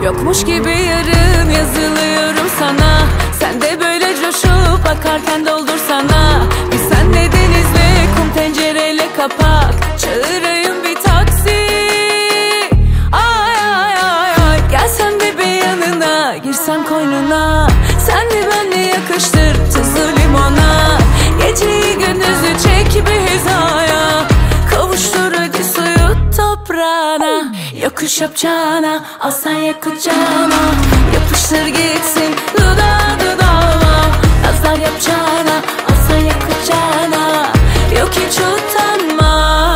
Yokmuş gibi yarın yazılıyorum sana. Sen de böyle coşup akarken doldursana. Biz senle denizle kum tencereyle kapak. Çağırayım bir taksi. Ay ay ay ay. Gelsem bir yanına, girsem koynuna. Sen de benle yakıştır tuzlu limona. Geceyi gündüzü çek bir hizaya. Kavuştur hadi suyu toprağına. Yokuş yapacağına, al sen yak kucağına. Yapıştır gitsin dudağa dudağıma. Nazar yapacağına, al sen yak kucağına. Yok hiç utanma.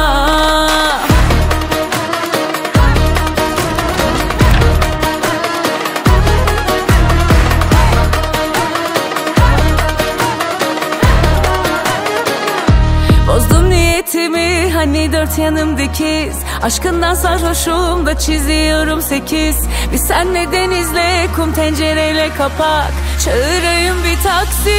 Bozdum niyetimi hani dört yanım dikiz. Aşkından sarhoşum da çiziyorum 8. Biz senle denizle kum tencereyle kapak. Çağırayım bir taksi.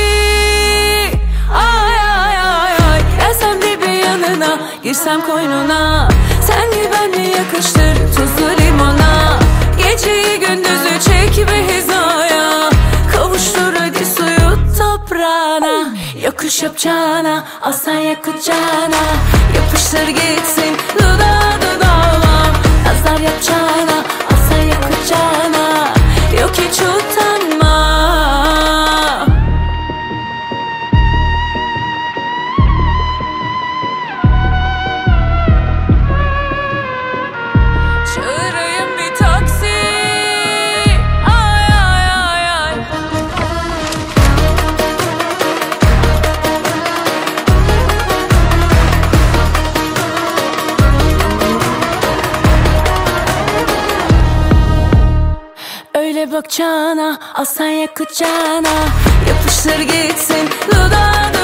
Ay ay ay ay. Gelsem de bir yanına, girsem koynuna. Sen de benle yakıştır tuzlu limona. Geceyi gündüzü çek bir hizaya. Kavuştur hadi suyu toprağına. Yokuş yapacağına, al sen yak kucağına. Yapıştır gitsin dudağa dudağıma. Nazar yapacağına, al sen yak kucağına. Yok hiç utanma. Çağırayım bir taksi. Ay ay ay ay. Öyle bakacağına, al sen yak kucağına. Yapıştır gitsin dudağa